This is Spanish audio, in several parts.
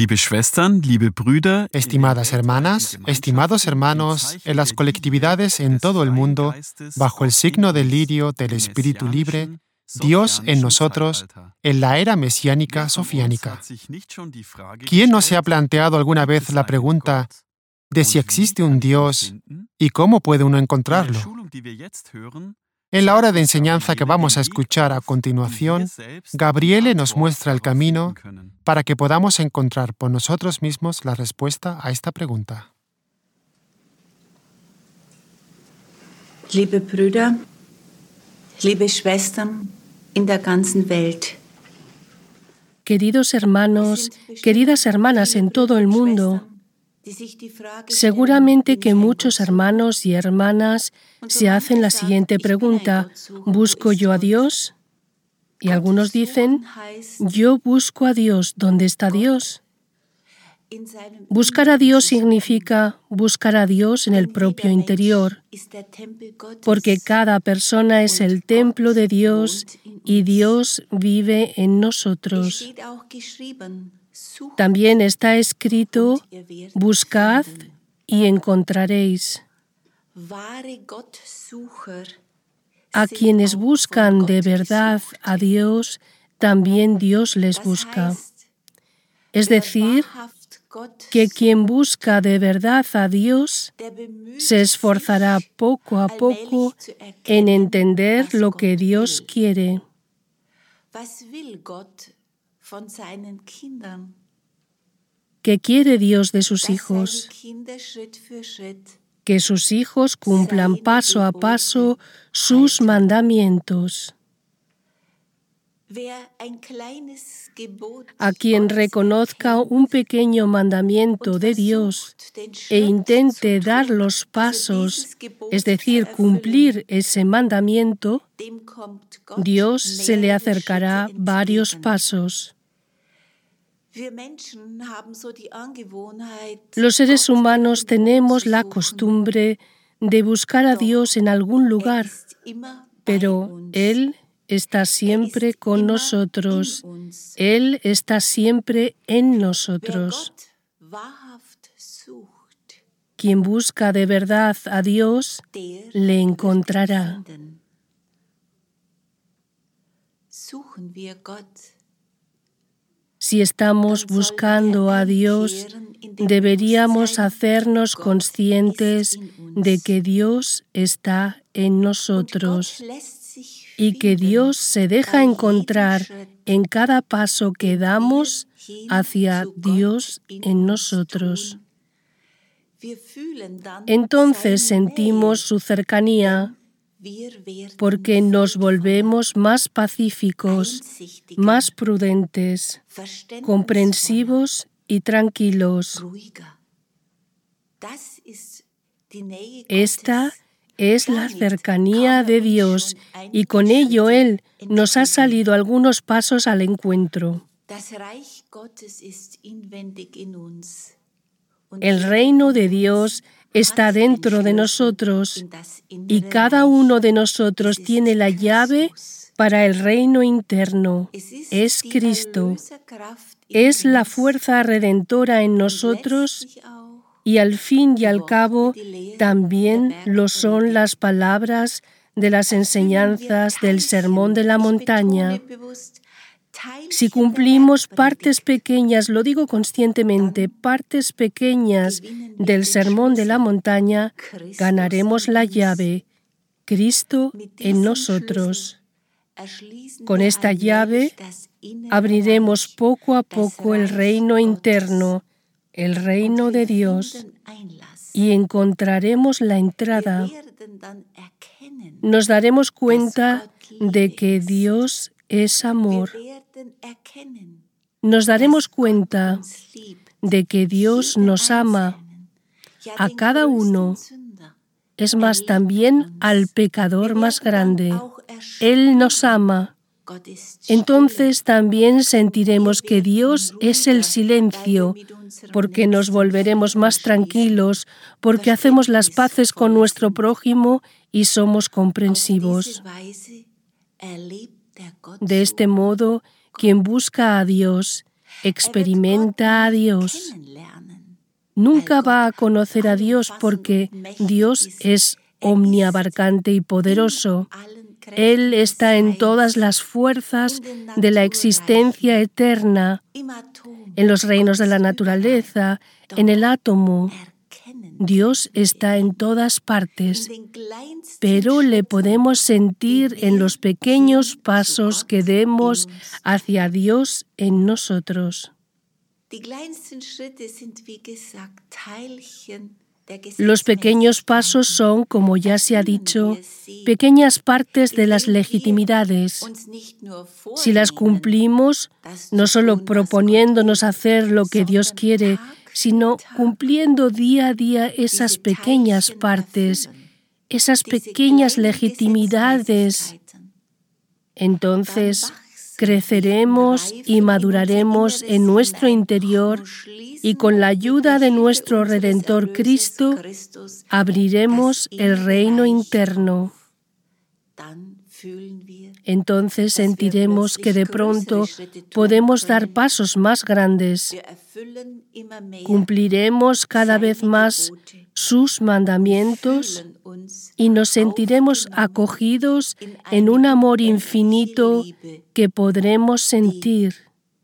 Liebe Schwestern, liebe Brüder, Estimadas hermanas, estimados hermanos, en las colectividades en todo el mundo, bajo el signo del lirio del Espíritu libre, Dios en nosotros, en la era mesiánica sofiánica. ¿Quién no se ha planteado alguna vez la pregunta de si existe un Dios y cómo puede uno encontrarlo? En la hora de enseñanza que vamos a escuchar a continuación, Gabriele nos muestra el camino para que podamos encontrar por nosotros mismos la respuesta a esta pregunta. Liebe Brüder, liebe Schwestern in der ganzen Welt. Queridos hermanos, queridas hermanas en todo el mundo, seguramente que muchos hermanos y hermanas se hacen la siguiente pregunta: ¿busco yo a Dios? Y algunos dicen: yo busco a Dios. ¿Dónde está Dios? Buscar a Dios significa buscar a Dios en el propio interior, porque cada persona es el templo de Dios y Dios vive en nosotros. También está escrito: buscad y encontraréis. A quienes buscan de verdad a Dios, también Dios les busca. Es decir, que quien busca de verdad a Dios se esforzará poco a poco en entender lo que Dios quiere. ¿Qué quiere Dios de sus hijos? Que sus hijos cumplan paso a paso sus mandamientos. A quien reconozca un pequeño mandamiento de Dios e intente dar los pasos, es decir, cumplir ese mandamiento, Dios se le acercará varios pasos. Los seres humanos tenemos la costumbre de buscar a Dios en algún lugar, pero Él está siempre con nosotros. Él está siempre en nosotros. Quien busca de verdad a Dios, le encontrará. Si estamos buscando a Dios, deberíamos hacernos conscientes de que Dios está en nosotros y que Dios se deja encontrar en cada paso que damos hacia Dios en nosotros. Entonces sentimos su cercanía, porque nos volvemos más pacíficos, más prudentes, comprensivos y tranquilos. Esta es la cercanía de Dios y con ello Él nos ha salido algunos pasos al encuentro. El reino de Dios está dentro de nosotros y cada uno de nosotros tiene la llave para el reino interno. Es Cristo. Es la fuerza redentora en nosotros y al fin y al cabo también lo son las palabras de las enseñanzas del Sermón de la Montaña. Si cumplimos partes pequeñas, lo digo conscientemente, partes pequeñas del Sermón de la Montaña, ganaremos la llave, Cristo en nosotros. Con esta llave abriremos poco a poco el reino interno, el reino de Dios, y encontraremos la entrada. Nos daremos cuenta de que Dios es amor. Nos daremos cuenta de que Dios nos ama a cada uno, es más, también al pecador más grande. Él nos ama. Entonces también sentiremos que Dios es el silencio, porque nos volveremos más tranquilos, porque hacemos las paces con nuestro prójimo y somos comprensivos. De este modo, quien busca a Dios experimenta a Dios. Nunca va a conocer a Dios porque Dios es omniabarcante y poderoso. Él está en todas las fuerzas de la existencia eterna, en los reinos de la naturaleza, en el átomo. Dios está en todas partes, pero le podemos sentir en los pequeños pasos que demos hacia Dios en nosotros. Los pequeños pasos son, como ya se ha dicho, pequeñas partes de las legitimidades. Si las cumplimos, no solo proponiéndonos hacer lo que Dios quiere, sino cumpliendo día a día esas pequeñas partes, esas pequeñas legitimidades, entonces creceremos y maduraremos en nuestro interior y con la ayuda de nuestro Redentor Cristo abriremos el reino interno. Entonces sentiremos que de pronto podemos dar pasos más grandes. Cumpliremos cada vez más sus mandamientos y nos sentiremos acogidos en un amor infinito que podremos sentir,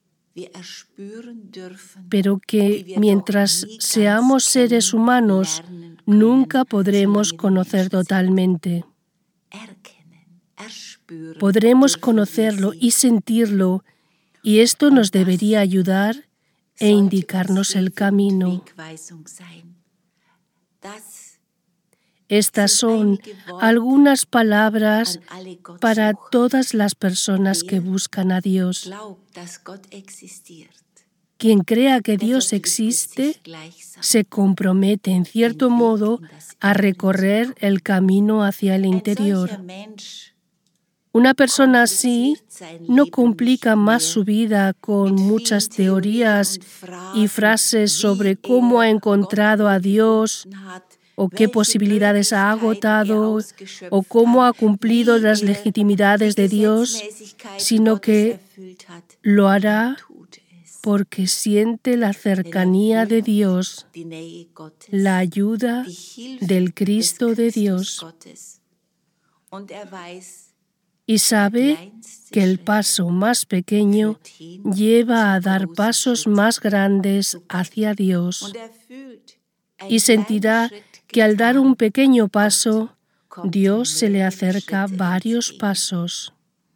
pero que mientras seamos seres humanos nunca podremos conocer totalmente. Podremos conocerlo y sentirlo, y esto nos debería ayudar e indicarnos el camino. Estas son algunas palabras para todas las personas que buscan a Dios. Quien crea que Dios existe, se compromete en cierto modo a recorrer el camino hacia el interior. Una persona así no complica más su vida con muchas teorías y frases sobre cómo ha encontrado a Dios, o qué posibilidades ha agotado, o cómo ha cumplido las legitimidades de Dios, sino que lo hará porque siente la cercanía de Dios, la ayuda del Cristo de Dios, y sabe que el paso más pequeño lleva a dar pasos más grandes hacia Dios, y sentirá que al dar un pequeño paso, Dios se le acerca varios pasos.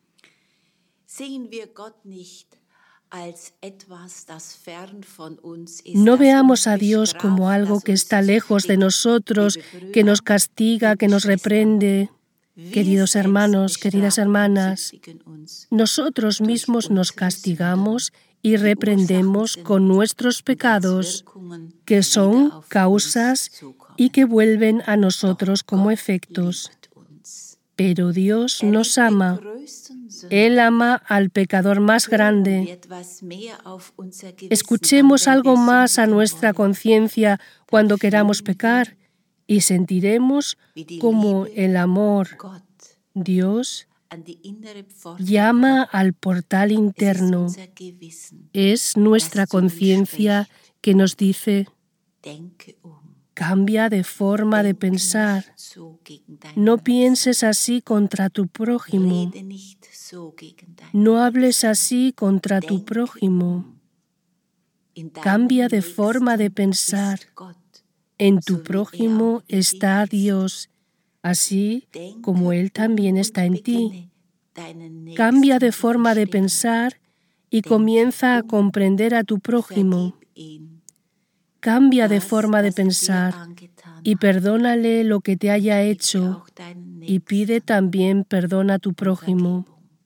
No veamos a Dios como algo que está lejos de nosotros, que nos castiga, que nos reprende. Queridos hermanos, queridas hermanas, nosotros mismos nos castigamos y reprendemos con nuestros pecados, que son causas y que vuelven a nosotros como efectos. Pero Dios nos ama. Él ama al pecador más grande. Escuchemos algo más a nuestra conciencia cuando queramos pecar y sentiremos como el amor, Dios, llama al portal interno. Es nuestra conciencia que nos dice: cambia de forma de pensar. No pienses así contra tu prójimo. No hables así contra tu prójimo. Cambia de forma de pensar. En tu prójimo está Dios, así como Él también está en ti. Cambia de forma de pensar y comienza a comprender a tu prójimo. Cambia de forma de pensar y perdónale lo que te haya hecho y pide también perdón a tu prójimo.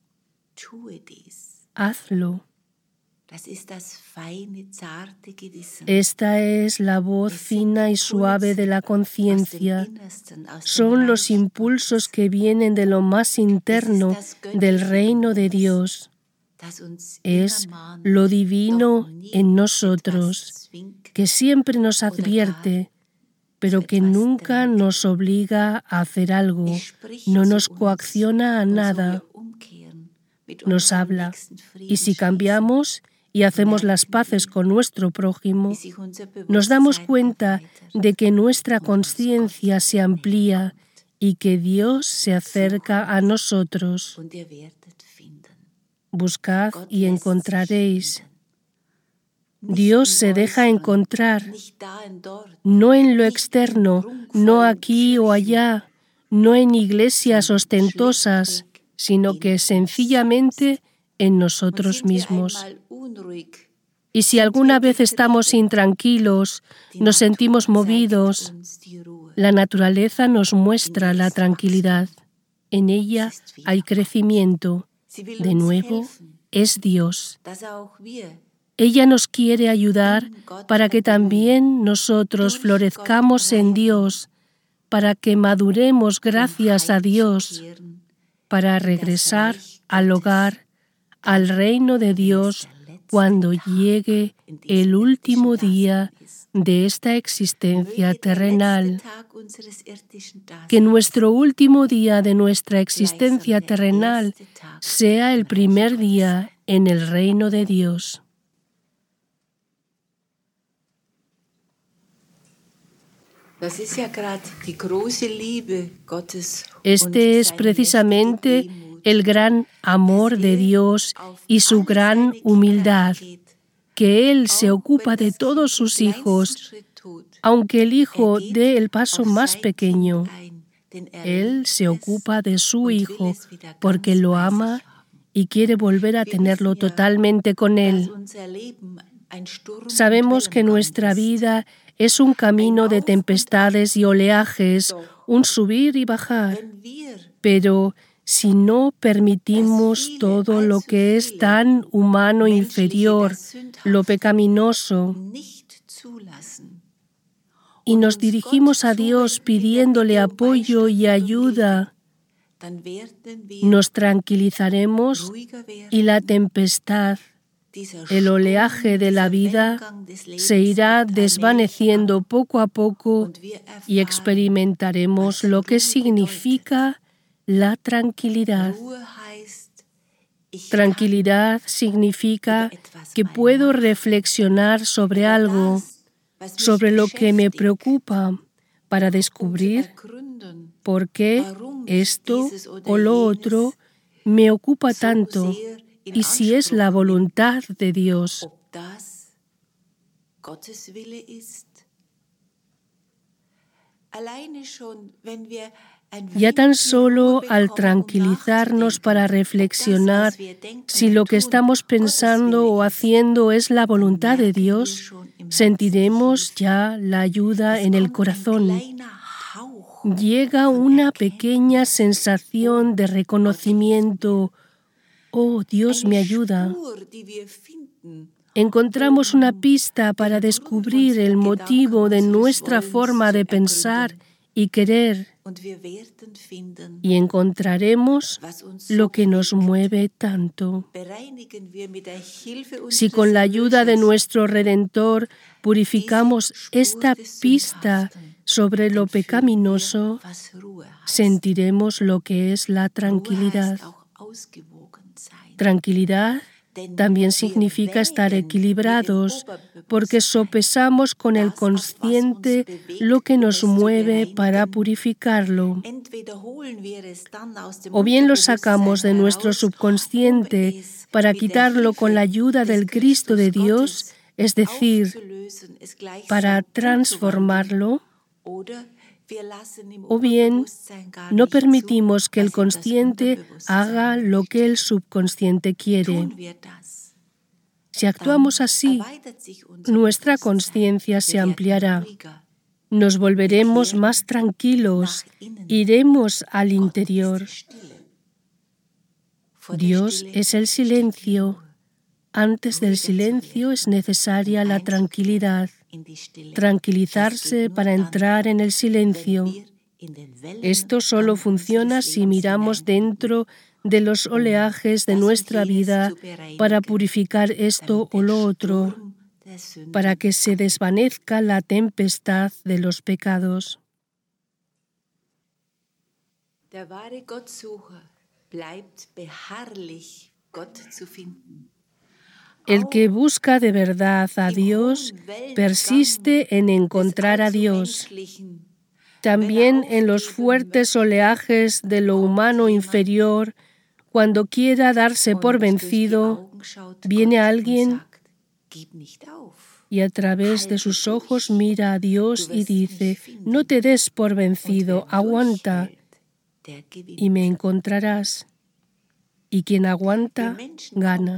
Hazlo. Esta es la voz fina y suave de la conciencia. Son los impulsos que vienen de lo más interno del reino de Dios. Es lo divino en nosotros, que siempre nos advierte, pero que nunca nos obliga a hacer algo, no nos coacciona a nada. Nos habla, y si cambiamos y hacemos las paces con nuestro prójimo, nos damos cuenta de que nuestra conciencia se amplía y que Dios se acerca a nosotros. Buscad y encontraréis. Dios se deja encontrar, no en lo externo, no aquí o allá, no en iglesias ostentosas, sino que sencillamente en nosotros mismos. Y si alguna vez estamos intranquilos, nos sentimos movidos, la naturaleza nos muestra la tranquilidad. En ella hay crecimiento. De nuevo, es Dios. Ella nos quiere ayudar para que también nosotros florezcamos en Dios, para que maduremos gracias a Dios, para regresar al hogar, al reino de Dios, cuando llegue el último día de esta existencia terrenal. Que nuestro último día de nuestra existencia terrenal sea el primer día en el reino de Dios. Este es precisamente el gran amor de Dios y su gran humildad, que Él se ocupa de todos sus hijos, aunque el hijo dé el paso más pequeño. Él se ocupa de su hijo porque lo ama y quiere volver a tenerlo totalmente con Él. Sabemos que nuestra vida es un camino de tempestades y oleajes, un subir y bajar, pero si no permitimos todo lo que es tan humano inferior, lo pecaminoso, y nos dirigimos a Dios pidiéndole apoyo y ayuda, nos tranquilizaremos y la tempestad, el oleaje de la vida, se irá desvaneciendo poco a poco y experimentaremos lo que significa la tranquilidad. Tranquilidad significa que puedo reflexionar sobre algo, sobre lo que me preocupa, para descubrir por qué esto o lo otro me ocupa tanto y si es la voluntad de Dios. Ya tan solo al tranquilizarnos para reflexionar si lo que estamos pensando o haciendo es la voluntad de Dios, sentiremos ya la ayuda en el corazón. Llega una pequeña sensación de reconocimiento. Oh, Dios me ayuda. Encontramos una pista para descubrir el motivo de nuestra forma de pensar y querer, y encontraremos lo que nos mueve tanto. Si con la ayuda de nuestro Redentor purificamos esta pista sobre lo pecaminoso, sentiremos lo que es la tranquilidad. Tranquilidad también significa estar equilibrados, porque sopesamos con el consciente lo que nos mueve para purificarlo. O bien lo sacamos de nuestro subconsciente para quitarlo con la ayuda del Cristo de Dios, es decir, para transformarlo, o bien no permitimos que el consciente haga lo que el subconsciente quiere. Si actuamos así, nuestra conciencia se ampliará. Nos volveremos más tranquilos, iremos al interior. Dios es el silencio. Antes del silencio es necesaria la tranquilidad. Tranquilizarse para entrar en el silencio. Esto solo funciona si miramos dentro de los oleajes de nuestra vida para purificar esto o lo otro, para que se desvanezca la tempestad de los pecados. Der wahre Gottsucher bleibt beharrlich, Gott zu finden. El que busca de verdad a Dios persiste en encontrar a Dios. También en los fuertes oleajes de lo humano inferior, cuando quiera darse por vencido, viene alguien y a través de sus ojos mira a Dios y dice: no te des por vencido, aguanta y me encontrarás. Y quien aguanta, gana.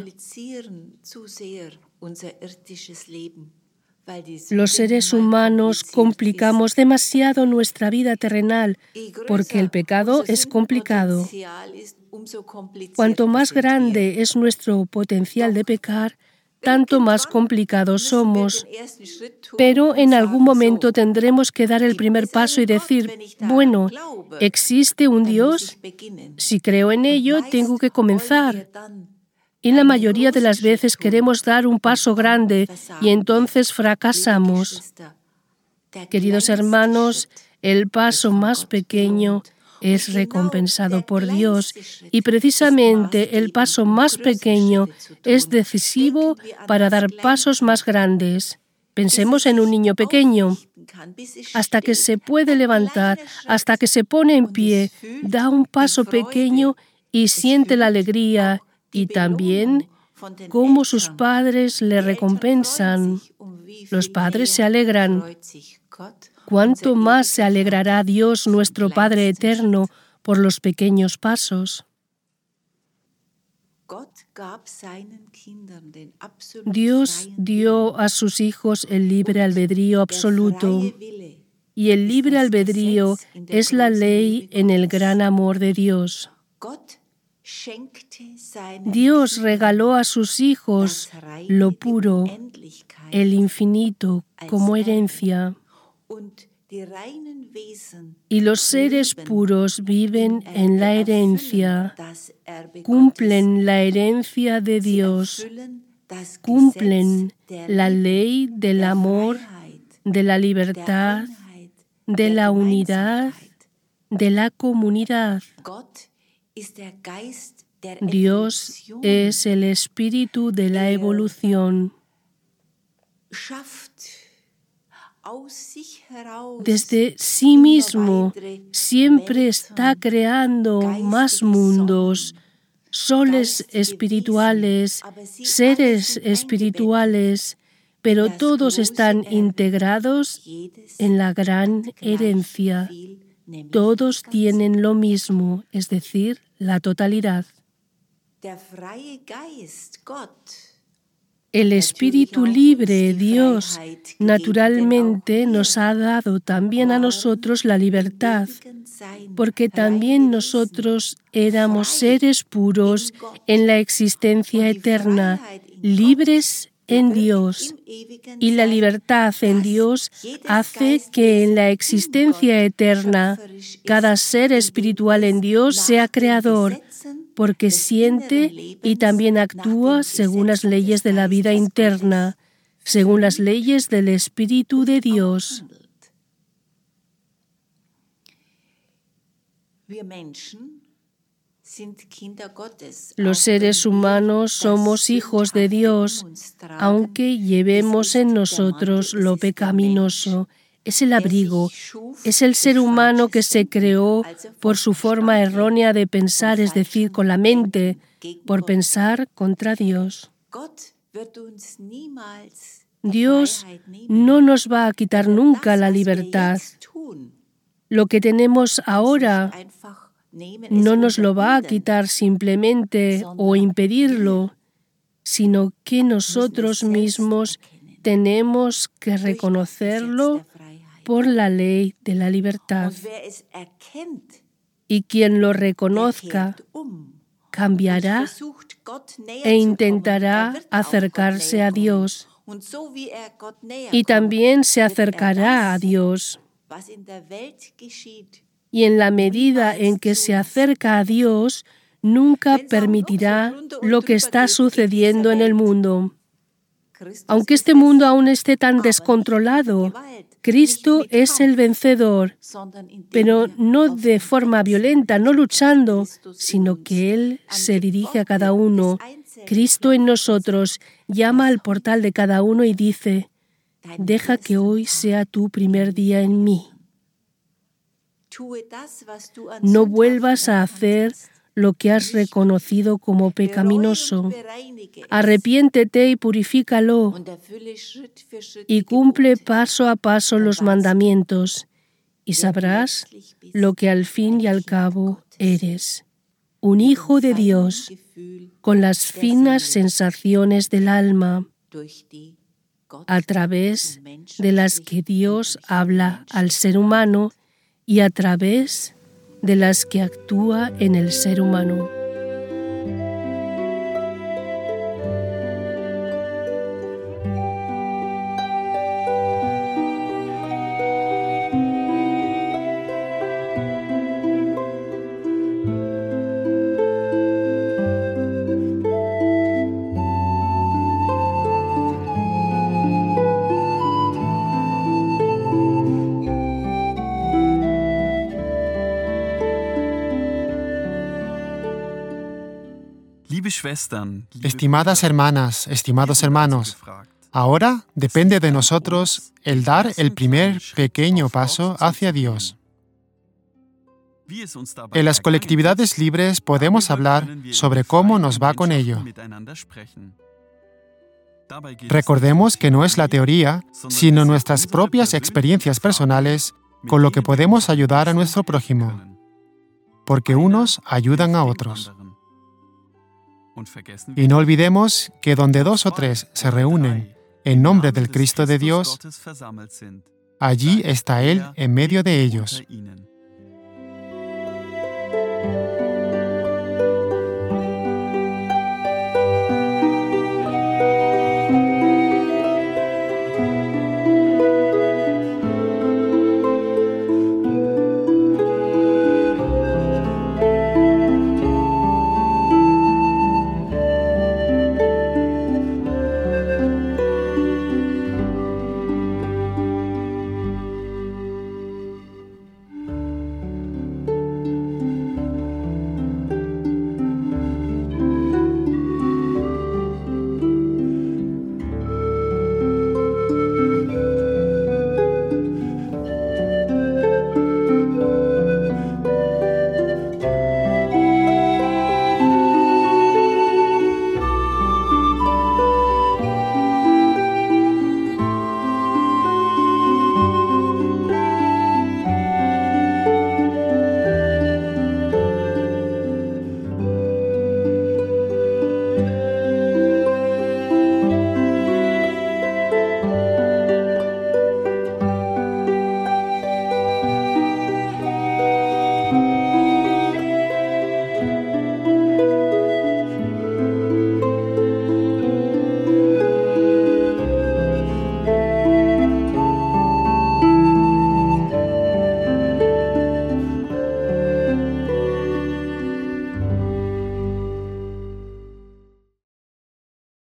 Los seres humanos complicamos demasiado nuestra vida terrenal porque el pecado es complicado. Cuanto más grande es nuestro potencial de pecar, tanto más complicados somos. Pero en algún momento tendremos que dar el primer paso y decir: bueno, ¿existe un Dios? Si creo en ello, tengo que comenzar. Y la mayoría de las veces queremos dar un paso grande y entonces fracasamos. Queridos hermanos, el paso más pequeño es recompensado por Dios y precisamente el paso más pequeño es decisivo para dar pasos más grandes. Pensemos en un niño pequeño. Hasta que se puede levantar, hasta que se pone en pie, da un paso pequeño y siente la alegría y también cómo sus padres le recompensan. Los padres se alegran. ¿Cuánto más se alegrará Dios, nuestro Padre eterno, por los pequeños pasos? Dios dio a sus hijos el libre albedrío absoluto, y el libre albedrío es la ley en el gran amor de Dios. Dios regaló a sus hijos lo puro, el infinito, como herencia. Y los seres puros viven en la herencia, cumplen la herencia de Dios, cumplen la ley del amor, de la libertad, de la unidad, de la comunidad. Dios es el espíritu de la evolución. Desde sí mismo siempre está creando más mundos, soles espirituales, seres espirituales, pero todos están integrados en la gran herencia. Todos tienen lo mismo, es decir, la totalidad. El Espíritu libre, Dios, naturalmente nos ha dado también a nosotros la libertad, porque también nosotros éramos seres puros en la existencia eterna, libres en Dios. Y la libertad en Dios hace que en la existencia eterna cada ser espiritual en Dios sea creador, porque siente y también actúa según las leyes de la vida interna, según las leyes del Espíritu de Dios. Los seres humanos somos hijos de Dios, aunque llevemos en nosotros lo pecaminoso. Es el abrigo, es el ser humano que se creó por su forma errónea de pensar, es decir, con la mente, por pensar contra Dios. Dios no nos va a quitar nunca la libertad. Lo que tenemos ahora no nos lo va a quitar simplemente o impedirlo, sino que nosotros mismos tenemos que reconocerlo por la ley de la libertad. Y quien lo reconozca cambiará e intentará acercarse a Dios. Y también se acercará a Dios. Y en la medida en que se acerca a Dios, nunca permitirá lo que está sucediendo en el mundo. Aunque este mundo aún esté tan descontrolado, Cristo es el vencedor, pero no de forma violenta, no luchando, sino que Él se dirige a cada uno Cristo en nosotros llama al portal de cada uno y dice: deja que hoy sea tu primer día en mí. No vuelvas a hacer lo que has reconocido como pecaminoso. Arrepiéntete y purifícalo, y cumple paso a paso los mandamientos, y sabrás lo que al fin y al cabo eres: un hijo de Dios, con las finas sensaciones del alma, a través de las que Dios habla al ser humano y a través de las que actúa en el ser humano. Estimadas hermanas, estimados hermanos, ahora depende de nosotros el dar el primer pequeño paso hacia Dios. En las colectividades libres podemos hablar sobre cómo nos va con ello. Recordemos que no es la teoría, sino nuestras propias experiencias personales con lo que podemos ayudar a nuestro prójimo, porque unos ayudan a otros. Y no olvidemos que donde 2 o 3 se reúnen en nombre del Cristo de Dios, allí está Él en medio de ellos.